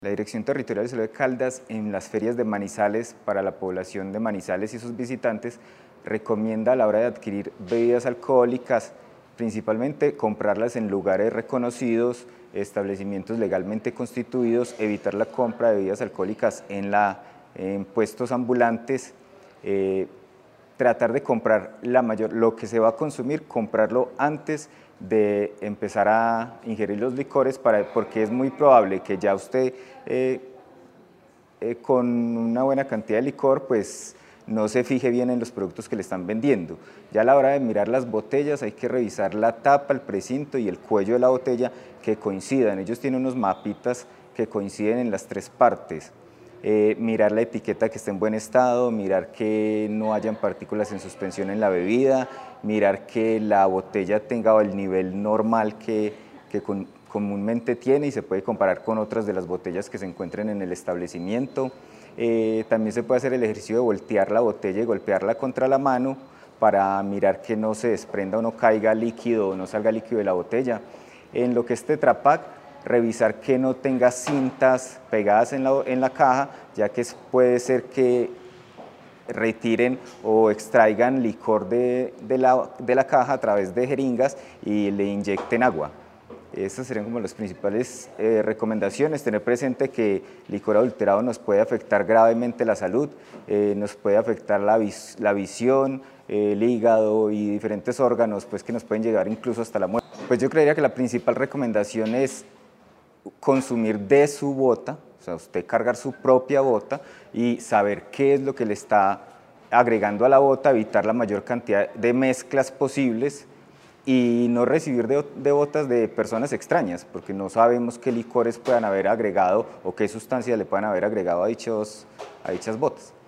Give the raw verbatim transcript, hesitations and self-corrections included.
La Dirección Territorial de Salud de Caldas, en las ferias de Manizales, para la población de Manizales y sus visitantes, recomienda a la hora de adquirir bebidas alcohólicas, principalmente comprarlas en lugares reconocidos, establecimientos legalmente constituidos, evitar la compra de bebidas alcohólicas en, la, en puestos ambulantes, eh, tratar de comprar la mayor, lo que se va a consumir, comprarlo antes de empezar a ingerir los licores, para, porque es muy probable que ya usted eh, eh, con una buena cantidad de licor pues no se fije bien en los productos que le están vendiendo. Ya a la hora de mirar las botellas hay que revisar la tapa, el precinto y el cuello de la botella que coincidan. Ellos tienen unos mapitas que coinciden en las tres partes. Eh, mirar la etiqueta que esté en buen estado, mirar que no hayan partículas en suspensión en la bebida, mirar que la botella tenga el nivel normal que, que con, comúnmente tiene y se puede comparar con otras de las botellas que se encuentren en el establecimiento. Eh, también se puede hacer el ejercicio de voltear la botella y golpearla contra la mano para mirar que no se desprenda o no caiga líquido o no salga líquido de la botella. En lo que es Tetra Pak, revisar que no tenga cintas pegadas en la, en la caja, ya que puede ser que retiren o extraigan licor de, de, la, de la caja a través de jeringas y le inyecten agua. Estas serían como las principales eh, recomendaciones. Tener presente que licor adulterado nos puede afectar gravemente la salud, eh, nos puede afectar la, vis la visión, eh, el hígado y diferentes órganos, pues que nos pueden llegar incluso hasta la muerte. Pues yo creería que la principal recomendación es consumir de su bota, o sea, usted cargar su propia bota y saber qué es lo que le está agregando a la bota, evitar la mayor cantidad de mezclas posibles y no recibir de, de botas de personas extrañas, porque no sabemos qué licores puedan haber agregado o qué sustancias le puedan haber agregado a, dichos, a dichas botas.